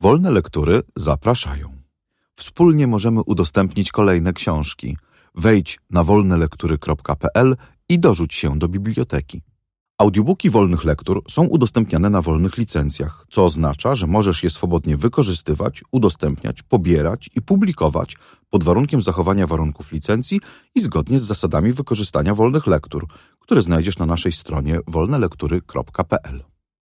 Wolne lektury zapraszają. Wspólnie możemy udostępnić kolejne książki. Wejdź na wolnelektury.pl i dorzuć się do biblioteki. Audiobooki wolnych lektur są udostępniane na wolnych licencjach, co oznacza, że możesz je swobodnie wykorzystywać, udostępniać, pobierać i publikować pod warunkiem zachowania warunków licencji i zgodnie z zasadami wykorzystania wolnych lektur, które znajdziesz na naszej stronie wolnelektury.pl.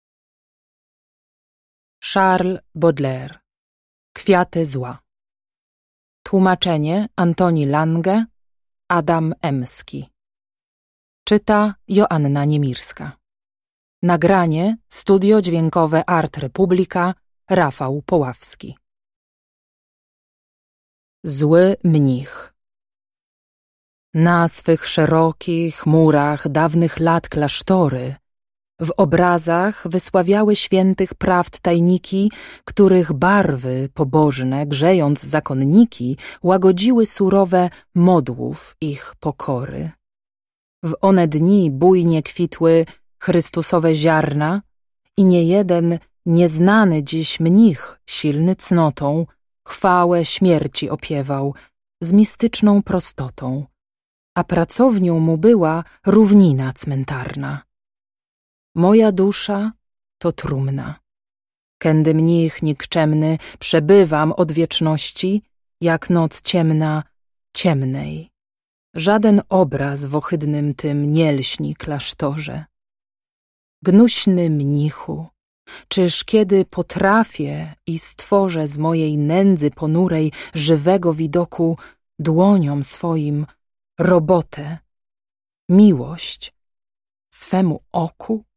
Charles Baudelaire. Kwiaty zła. Tłumaczenie Antoni Lange, Adam Emski. Czyta Joanna Niemirska. Nagranie Studio Dźwiękowe Art Republika, Rafał Poławski. Zły mnich. Na swych szerokich murach dawnych lat klasztory w obrazach wysławiały świętych prawd tajniki, których barwy pobożne, grzejąc zakonniki, łagodziły surowe modłów ich pokory. W one dni bujnie kwitły Chrystusowe ziarna i niejeden nieznany dziś mnich silny cnotą chwałę śmierci opiewał z mistyczną prostotą, a pracownią mu była równina cmentarna. Moja dusza to trumna, kędy mnich nikczemny przebywam od wieczności, jak noc ciemna ciemnej. Żaden obraz w ohydnym tym nie lśni klasztorze. Gnuśny mnichu, czyż kiedy potrafię i stworzę z mojej nędzy ponurej żywego widoku dłoniom swoim robotę, miłość swemu oku?